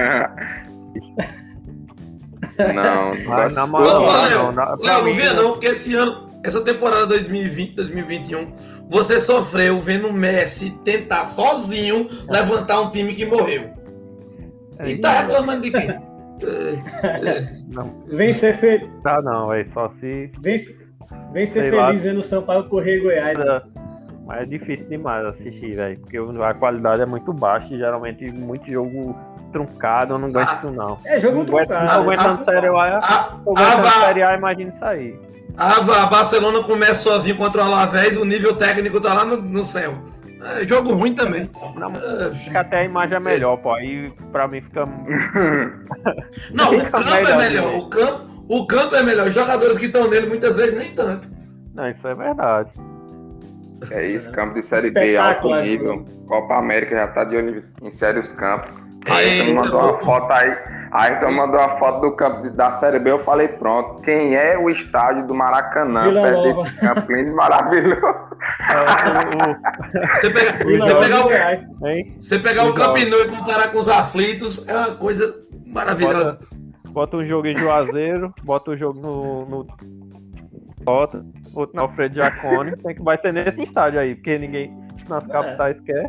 Não. Na moral, Léo, não vê não, porque esse ano, essa temporada 2020, 2021, você sofreu vendo o Messi tentar sozinho levantar um time que morreu. E tá reclamando de quê? Vem ser feliz. Tá não, é só se... Vem ser feliz vendo o Sampaio correr Goiás. Mas é difícil demais assistir, velho, porque a qualidade é muito baixa e geralmente muito jogo truncado, eu não aguento isso não. Jogo truncado. Não aguentando Série A, imagina isso aí. A Barcelona começa sozinho contra o Alavés, o nível técnico tá lá no céu. Jogo ruim também. Acho que até a imagem é melhor, pô. Aí pra mim fica. Não, o campo é melhor. O campo é melhor. Os jogadores que estão nele muitas vezes nem tanto. Não, isso é verdade. É isso, campo de Série B, alto nível. Copa América já tá de olho em sérios campos. Aí tu mandou uma foto aí tu mandou uma foto do campo da Série B, eu falei, pronto, quem é o estádio do Maracanã? Perto desse campo lindo, maravilhoso. Você pegar o Camp Nou e comparar com os aflitos, é uma coisa maravilhosa. Bota um jogo em Juazeiro, bota um jogo no outro no Alfredo Jaconi, vai ser nesse estádio aí, porque ninguém nas capitais quer.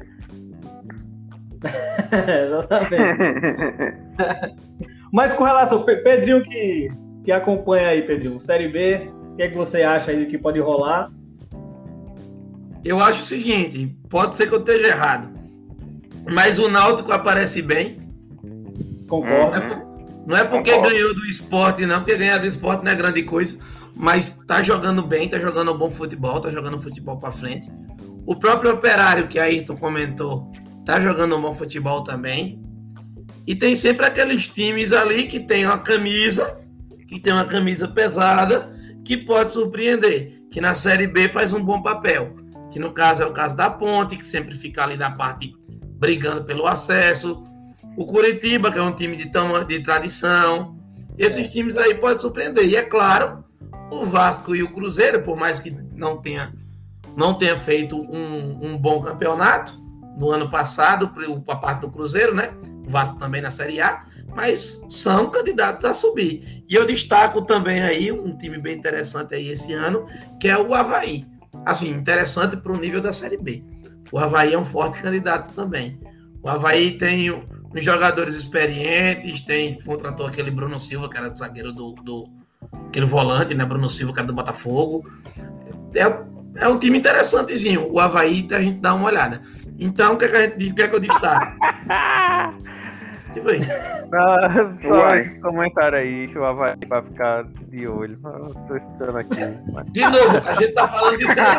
Exatamente. Mas com relação ao Pedrinho que acompanha aí, Pedrinho, Série B, o que é que você acha aí que pode rolar? Eu acho o seguinte, pode ser que eu esteja errado, mas o Náutico aparece bem. Concordo. Não é porque ganhou do Sport, não, porque ganhar do Sport não é grande coisa, mas tá jogando bem, tá jogando um bom futebol, tá jogando futebol pra frente. O próprio Operário, que a Ayrton comentou, tá jogando um bom futebol também. E tem sempre aqueles times ali que tem uma camisa pesada, que pode surpreender, que na Série B faz um bom papel. Que no caso é o caso da Ponte, que sempre fica ali na parte brigando pelo acesso. O Curitiba, que é um time de tradição. Esses times aí podem surpreender. E é claro, o Vasco e o Cruzeiro, por mais que não tenha feito um bom campeonato no ano passado, a parte do Cruzeiro, né? O Vasco também na Série A, mas são candidatos a subir. E eu destaco também aí um time bem interessante aí esse ano, que é o Avaí. Assim, interessante para o nível da Série B. O Avaí é um forte candidato também. O Avaí tem uns jogadores experientes, contratou aquele Bruno Silva, que era do zagueiro aquele volante, né? Bruno Silva, que era do Botafogo. É um time interessantezinho. O Avaí, a gente dá uma olhada. Então, o que é que eu destaco? Que foi? Só esse comentário aí, que o Avaí vai ficar de olho. Eu tô estudando aqui. Mas... De novo, a gente tá falando de Série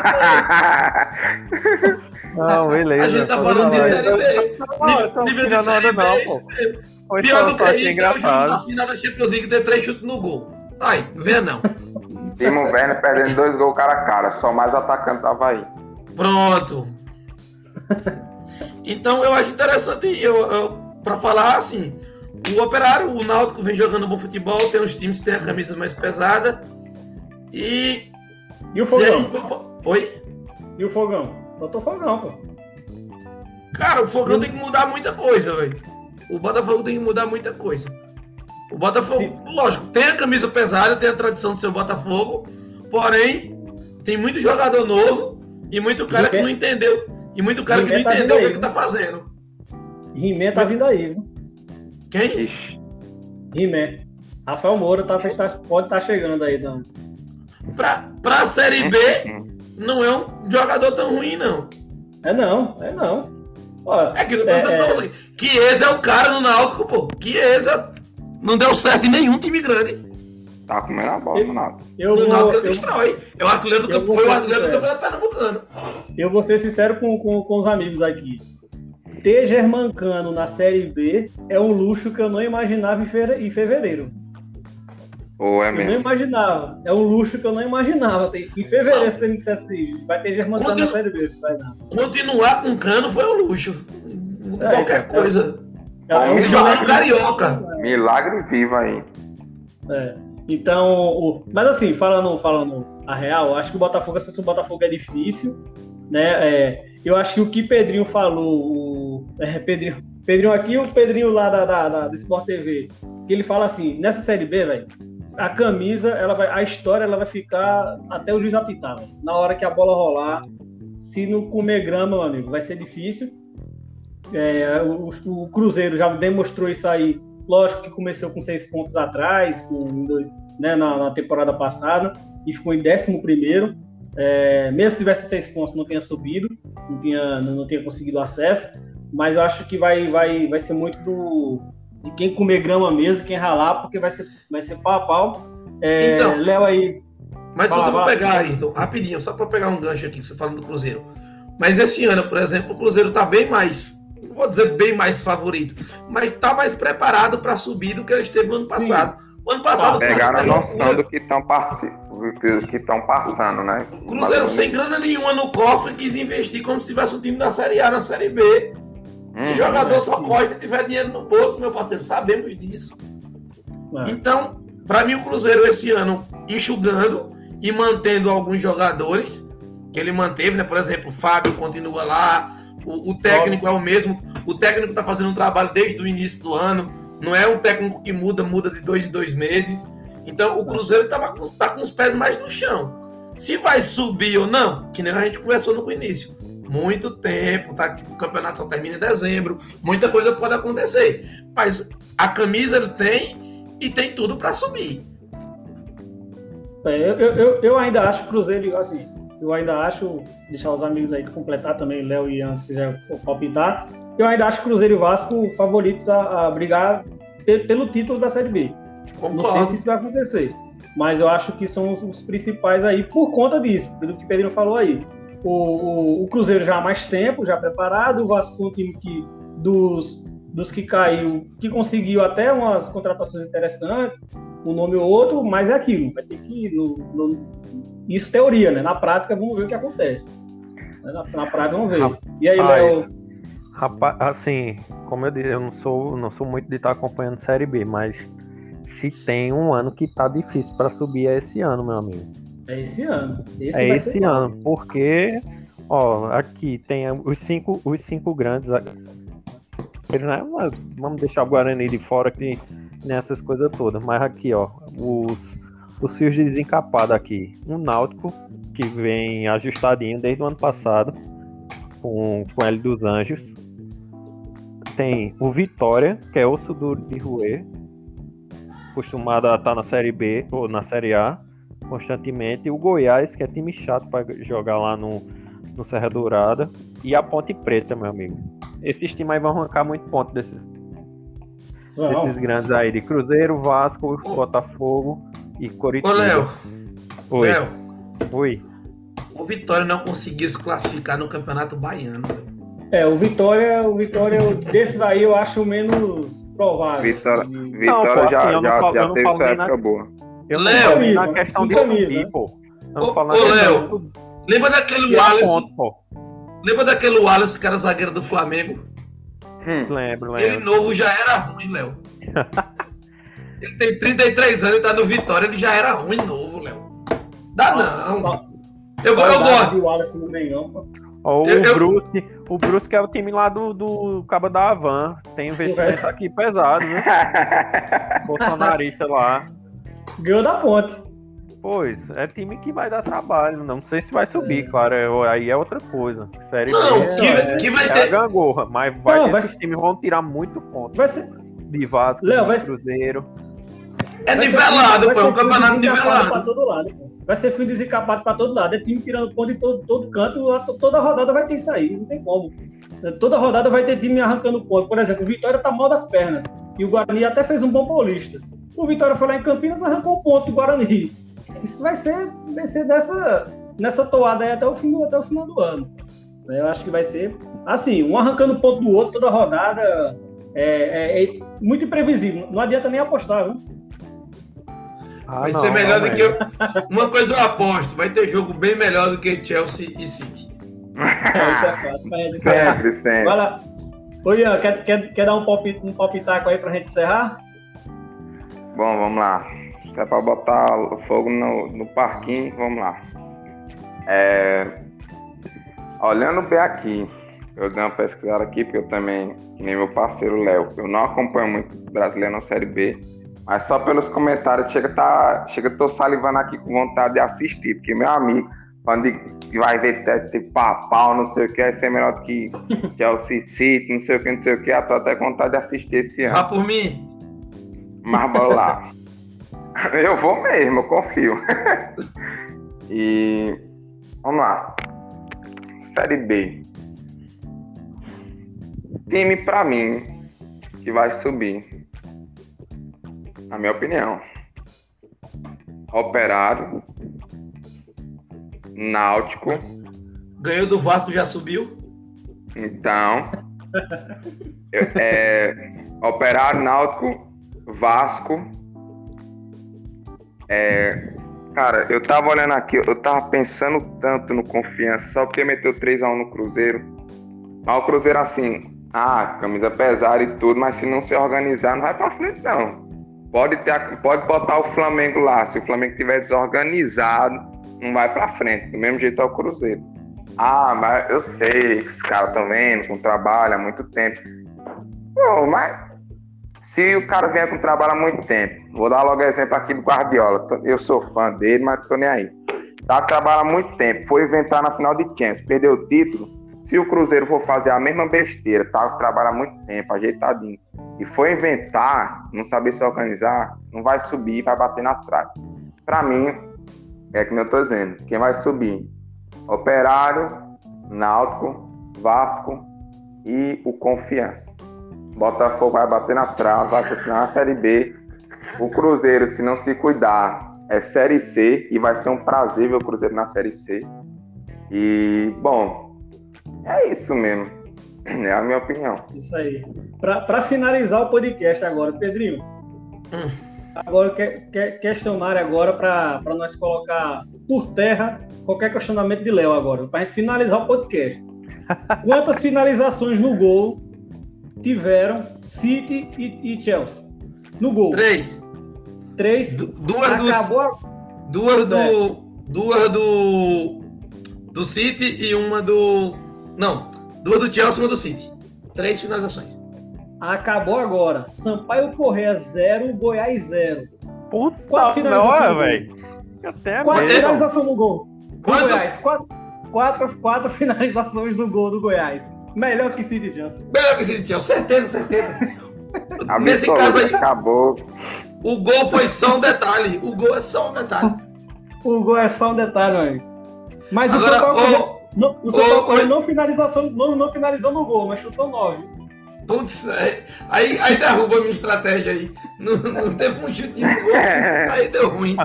B. Não, beleza. A gente tá falando de Série B. Nível de Série B. Não, pior do que isso é o jogo da final da Champions League ter 3 chutes no gol. Ai, não vê não. Timo Werner perdendo 2 gols cara a cara, só mais atacante do Avaí. Pronto. Então eu acho interessante para falar assim, o Operário, o Náutico vem jogando bom futebol, tem os times que tem a camisa mais pesada e o Fogão? Oi? E o Fogão? Faltou Fogão, pô. Cara, o Fogão tem que mudar muita coisa, velho. o Botafogo tem que mudar muita coisa. O Botafogo, lógico, tem a camisa pesada, tem a tradição de ser o Botafogo, porém, tem muito jogador novo e muito cara que não entendeu. E muito cara que não entendeu o que tá fazendo. Rimé tá vindo aí, viu? Quem? Rimé. Rafael Moura pode estar chegando aí também. Pra Série B, não é um jogador tão ruim, não. É não. Ó, que eu tô dizendo pra você. Chiesa é o cara do Náutico, pô. Chiesa não deu certo em nenhum time grande. Tá comendo a bola no Náutico. O Náutico destrói. Foi o artilheiro do Campeonato Pernambucano. Eu vou ser sincero com os amigos aqui. Ter Germancano na Série B é um luxo que eu não imaginava em fevereiro. Ou é eu mesmo? não imaginava. É um luxo que eu não imaginava. Em fevereiro, se você me dissesse assim, vai ter Germancano na Série B. Vai dar. Continuar com Cano foi um luxo. Qualquer coisa. Ele jogar no Carioca. Milagre vivo aí. Então, mas assim, falando a real, acho que o Botafogo, se o Botafogo é difícil, né? Eu acho que o que Pedrinho falou, Pedrinho aqui e o Pedrinho lá do Sport TV, que ele fala assim, nessa Série B, velho, a camisa, a história ela vai ficar até o juiz apitar, véio. Na hora que a bola rolar, se não comer grama, meu amigo, vai ser difícil. O Cruzeiro já demonstrou isso aí. Lógico que começou com 6 pontos atrás, na temporada passada, e ficou em 11º. Mesmo se tivesse 6 pontos, não tinha subido, não tinha conseguido acesso, mas eu acho que vai ser muito de quem comer grama mesmo, quem ralar, porque vai ser pau a pau. Então, Léo aí. Mas se você for pegar aí, então, rapidinho, só para pegar um gancho aqui que você falando do Cruzeiro. Mas esse ano, por exemplo, o Cruzeiro tá bem mais, não vou dizer bem mais favorito, mas tá mais preparado para subir do que ele esteve no ano passado. Sim. O ano passado... Pegaram a noção do que estão passando, né? O Cruzeiro sem grana nenhuma no cofre quis investir como se tivesse um time da Série A na Série B. O jogador só corre se tiver dinheiro no bolso, meu parceiro, sabemos disso. Então, para mim o Cruzeiro esse ano enxugando e mantendo alguns jogadores que ele manteve, né? Por exemplo, o Fábio continua lá, o técnico é o mesmo, o técnico está fazendo um trabalho desde o início do ano, não é um técnico que muda de 2 em 2 meses. Então o Cruzeiro tá com os pés mais no chão. Se vai subir ou não, que nem a gente conversou no início, muito tempo, o campeonato só termina em dezembro, muita coisa pode acontecer, mas a camisa ele tem e tem tudo para subir. Eu ainda acho Cruzeiro, assim, deixar os amigos aí completar também, Léo e Ian, quiser palpitar, eu ainda acho Cruzeiro e Vasco favoritos a brigar pelo título da Série B. Concordo. Não sei se isso vai acontecer, mas eu acho que são os principais aí por conta disso, pelo que o Pedrinho falou aí. O Cruzeiro já há mais tempo, já preparado, o Vasco foi um time que, dos que caiu, que conseguiu até umas contratações interessantes, um nome ou outro, mas é aquilo, vai ter que ir isso é teoria, né? Na prática vamos ver o que acontece. Na prática vamos ver. E aí, Léo? Rapaz, assim, como eu disse, eu não sou muito de estar acompanhando Série B, mas se tem um ano que tá difícil para subir é esse ano, meu amigo. É esse ano. Esse ano, porque, ó, aqui tem os cinco grandes. Vamos deixar o Guarani de fora aqui nessas coisas todas. Mas aqui, ó, os fios desencapados aqui. Um Náutico, que vem ajustadinho desde o ano passado, com o L dos Anjos. Tem o Vitória, que é osso duro de roer, acostumado a estar na Série B ou na Série A constantemente, e o Goiás, que é time chato para jogar lá no Serra Dourada, e a Ponte Preta, meu amigo. Esses times aí vão arrancar muito ponto desses grandes aí, de Cruzeiro, Vasco, Botafogo e Coritiba. Ô, Léo. Oi. Léo. Oi. O Vitória não conseguiu se classificar no Campeonato Baiano. O Vitória desses aí eu acho menos provável. Vitória pô, já teve essa época boa. Eu não Léo, falei na questão de subir, pô. Ô, Léo, lembra daquele Wallace? Lembra daquele Wallace, que era zagueiro do Flamengo? Lembro. Ele novo já era ruim, Léo. Ele tem 33 anos e tá no Vitória, ele já era ruim novo, Léo. Dá não. Eu gosto. O Brusque é o time lá do Cabo da Havan. Tem investimento aqui pesado, né? Bolsonarista lá. Ganhou da Ponte. Pois, é time que vai dar trabalho. Não sei se vai subir, claro. Aí é outra coisa. Série Não, B que vai é ter. a gangorra, mas esses times vão tirar muito ponto. Vai ser. De Vasco, Léo, de Cruzeiro. É nivelado, pô. É um campeonato Pra nivelado. todo lado, pô. Vai ser fio desencapado pra todo lado. É time tirando ponto de todo canto. Toda rodada vai ter isso aí. Não tem como. Toda rodada vai ter time arrancando ponto. Por exemplo, o Vitória tá mal das pernas. E o Guarani até fez um bom paulista. O Vitória foi lá em Campinas e arrancou um ponto do Guarani. Isso vai ser nessa toada aí até o final do ano. Eu acho que vai ser assim, um arrancando ponto do outro toda rodada. É muito imprevisível. Não adianta nem apostar, viu? Vai ser melhor do que uma coisa eu aposto. Vai ter jogo bem melhor do que Chelsea e City. Isso é fato. Sempre. Vai lá. Ô Ian, quer dar um palpitaco aí pra gente encerrar? Bom, vamos lá. Se é pra botar o fogo no parquinho, vamos lá. Olhando bem aqui, eu dei uma pesquisada aqui, porque eu também, que nem meu parceiro Léo, eu não acompanho muito brasileiro na Série B, mas só pelos comentários chega tô salivando aqui com vontade de assistir, porque meu amigo, quando vai ver ter pau, não sei o que, vai ser melhor do que Chelsea City, não sei o que, eu tô até com vontade de assistir esse ano. Vá por mim. Mas bora lá. Eu vou mesmo, eu confio. E vamos lá. Série B. Time pra mim que vai subir, na minha opinião. Operário, Náutico. Ganhou do Vasco, já subiu? Então, Operário, Náutico, Vasco. Cara, eu tava olhando aqui, eu tava pensando tanto no Confiança, só porque meteu 3-1 no Cruzeiro. Mas o Cruzeiro assim, camisa pesada e tudo, mas se não se organizar, não vai pra frente não. Pode botar o Flamengo lá, se o Flamengo estiver desorganizado, não vai pra frente, do mesmo jeito é o Cruzeiro. Mas eu sei que os caras estão vendo com trabalho há muito tempo. Não, mas se o cara vier com trabalho há muito tempo, vou dar logo exemplo aqui do Guardiola, eu sou fã dele, mas tô nem aí. Tá trabalhando há muito tempo, foi inventar na final de Champions, perdeu o título. Se o Cruzeiro for fazer a mesma besteira, trabalha há muito tempo, ajeitadinho, e for inventar, não saber se organizar, não vai subir, vai bater na trave. Pra mim, é como eu tô dizendo, quem vai subir? Operário, Náutico, Vasco e o Confiança. Botafogo vai bater na trave, vai continuar na Série B. O Cruzeiro, se não se cuidar, é Série C e vai ser um prazer ver o Cruzeiro na Série C. E, bom, é isso mesmo. É a minha opinião. Isso aí. Para finalizar o podcast agora, Pedrinho. Agora, questionário agora para nós colocar por terra qualquer questionamento de Léo agora. Para gente finalizar o podcast. Quantas finalizações no gol tiveram City e Chelsea? No gol. 3. Duas do City e uma do... Não, duas do Chelsea e uma do City. 3 finalizações. Acabou agora. Sampaio Corrêa 0, Goiás 0. Puta, 4 finalizações velho. 4 finalizações no gol. Quantos? Goiás. 4 finalizações no gol do Goiás. Melhor que City e Chelsea. Melhor que City e Chelsea, certeza. Nesse Absoluto, caso aí, acabou. o gol foi só um detalhe. O gol é só um detalhe. O gol é só um detalhe, meu amigo. Mas Agora, o Sampaio Corrêa não finalizou no gol, mas chutou 9. Putz, aí derruba a minha estratégia aí. Não teve um chutinho no gol, aí deu ruim.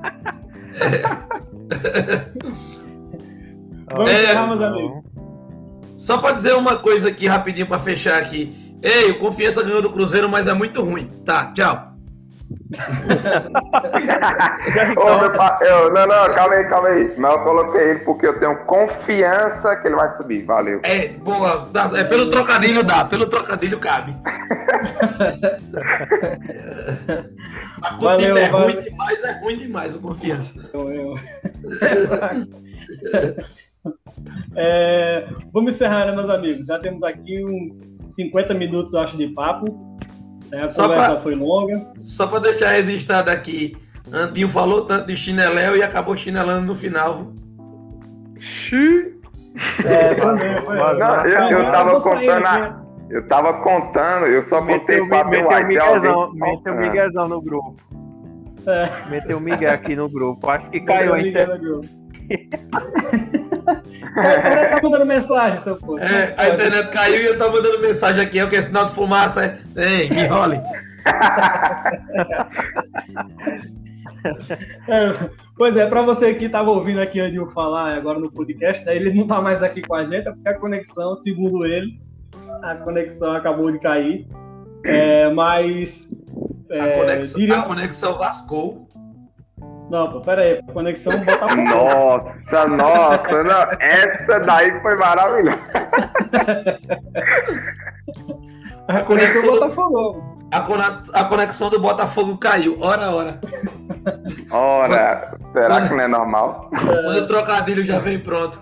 Vamos encerrar, meus amigos. Só pra dizer uma coisa aqui rapidinho pra fechar aqui. Ei, o Confiança ganhou do Cruzeiro, mas é muito ruim. Tá, tchau. Não, calma aí. Mas eu coloquei ele porque eu tenho confiança que ele vai subir. Valeu. Boa. Pelo trocadilho dá, pelo trocadilho cabe. Mas o time é ruim demais o Confiança. Vamos encerrar, né, meus amigos? Já temos aqui uns 50 minutos, eu acho, de papo. A conversa foi longa. Só para deixar registrado aqui, Andinho falou tanto de chineléu e acabou chinelando no final. Eu tava contando, eu só contei para o Meteu o miguezão no grupo. Meteu o migué aqui no grupo. Acho que caiu a internet. Tá mandando mensagem, seu povo. A internet caiu e eu tô mandando mensagem aqui. É o que? Sinal de fumaça? Ei, me enrole. Pois é, para você que estava ouvindo aqui antes de eu falar agora no podcast, né, ele não está mais aqui com a gente, é porque a conexão, segundo ele, a conexão acabou de cair. Mas a conexão lascou. Não, pô, pera aí, a conexão Botafogo. Nossa, não, essa daí foi maravilhosa. A conexão Botafogo. A conexão do Botafogo caiu, ora. Ora, será que não é normal? Quando o trocadilho já vem pronto.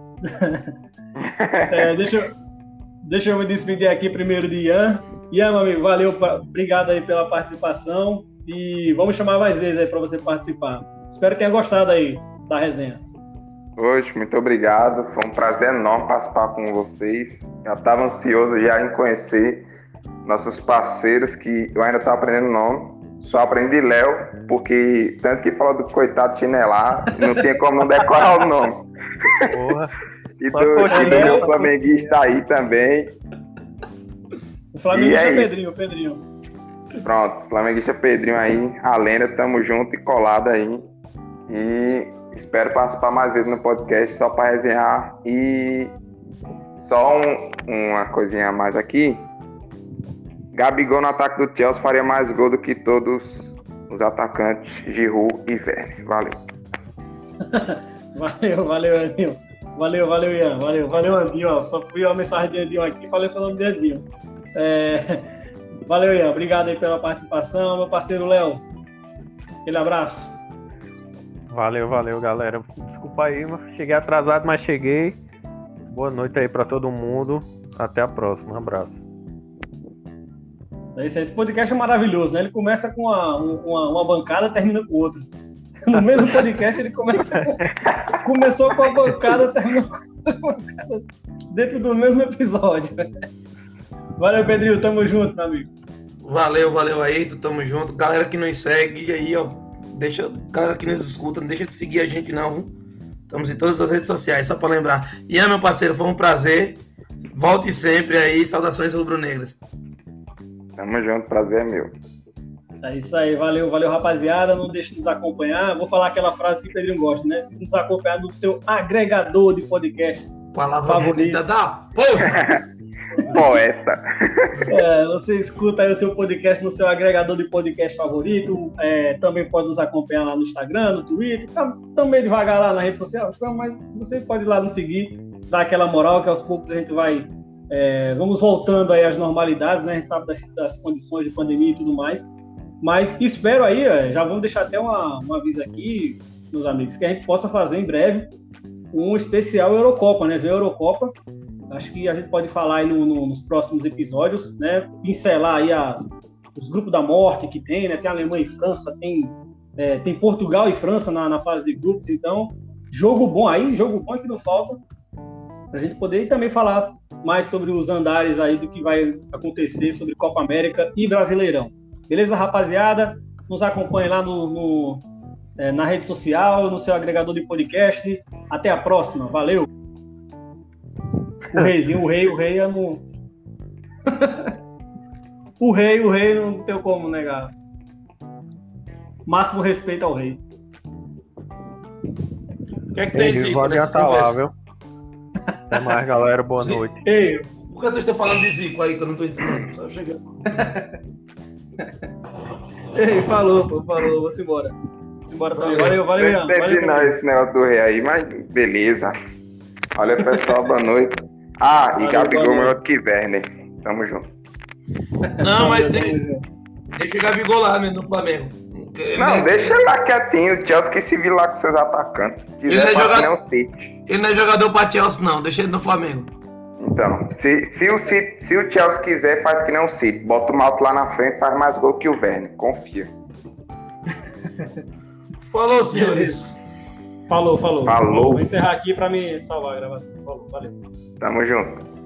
Deixa eu me despedir aqui primeiro de Ian. Ian, meu amigo, valeu, obrigado aí pela participação e vamos chamar mais vezes aí para você participar. Espero que tenha gostado aí da resenha. Hoje, muito obrigado, foi um prazer enorme participar com vocês. Já estava ansioso já em conhecer nossos parceiros, que eu ainda estou aprendendo o nome. Só aprendi Léo, porque tanto que falou do coitado chinelar, não tinha como não decorar o nome. Porra. E do meu flamenguista aí também. O flamenguista é Pedrinho. Pronto, flamenguista Pedrinho aí, a lenda, tamo junto e colado aí. E espero participar mais vezes no podcast só para resenhar. E só uma coisinha a mais aqui. Gabigol no ataque do Chelsea faria mais gol do que todos os atacantes Giroud e Werner. Valeu. Valeu, Andinho. Valeu, Ian. Valeu, Andinho. Fui a mensagem de Andinho aqui, falei falando de Andinho. Valeu, Ian. Obrigado aí pela participação. Meu parceiro Léo. Aquele abraço. Valeu, galera. Desculpa aí, cheguei atrasado, mas cheguei. Boa noite aí para todo mundo. Até a próxima. Um abraço. Esse podcast é maravilhoso, né? Ele começa com uma bancada, termina com outra. No mesmo podcast ele começou com a bancada, terminou com a bancada dentro do mesmo episódio. Valeu, Pedrinho, tamo junto, meu amigo. Valeu aí, tamo junto. Galera que nos segue aí, ó, galera que nos escuta, não deixa de seguir a gente não, viu? Estamos em todas as redes sociais, só pra lembrar. Ian, meu parceiro, foi um prazer. Volte sempre aí, saudações rubro-negras. Tamo junto, prazer é meu. É isso aí, valeu, rapaziada. Não deixe de nos acompanhar. Vou falar aquela frase que o Pedrinho gosta, né? Nos acompanhar no seu agregador de podcast. Palavra bonita da porra! Poeta. Você escuta aí o seu podcast no seu agregador de podcast favorito. Também pode nos acompanhar lá no Instagram, no Twitter. Também devagar lá na rede social, mas você pode ir lá nos seguir, dar aquela moral que aos poucos a gente vai... vamos voltando aí às normalidades, né? A gente sabe das condições de pandemia e tudo mais. Mas espero aí, já vamos deixar até um aviso aqui, meus amigos, que a gente possa fazer em breve um especial Eurocopa, né? Ver a Eurocopa. Acho que a gente pode falar aí nos próximos episódios, né? Pincelar aí os grupos da morte que tem, né? Tem Alemanha e França, tem Portugal e França na fase de grupos. Então, jogo bom que não falta, pra gente poder também falar mais sobre os andares aí do que vai acontecer sobre Copa América e Brasileirão. Beleza, rapaziada? Nos acompanhe lá na rede social, no seu agregador de podcast. Até a próxima. Valeu! O rei é no... o rei não tem como negar. Máximo respeito ao rei. O que é que tem, Zico, nessa conversa? Viu? Até mais, galera. Boa noite. Ei, por que vocês estão falando de Zico aí que eu não tô entendendo? Só chegando. Ei, falou. Vamos embora. Valeu, Ian. Valeu, não, esse negócio do rei aí, mas beleza. Olha, pessoal, boa noite. E Gabigol melhor que Werner. Tamo junto. Não, mas deixa o Gabigol lá mesmo no Flamengo. Não, deixa ele lá quietinho. O Chelsea que se vir lá com seus atacantes. Ele não é Quiser jogador- nem o City. Ele não é jogador pra Chelsea, não. Deixa ele no Flamengo. Então, se o Chelsea quiser, faz que nem o City. Bota o Malto lá na frente, faz mais gol que o Werner. Confia. Falou, senhores. Falou. Falou. Vou encerrar aqui para me salvar a gravação. Falou, valeu. Tamo junto.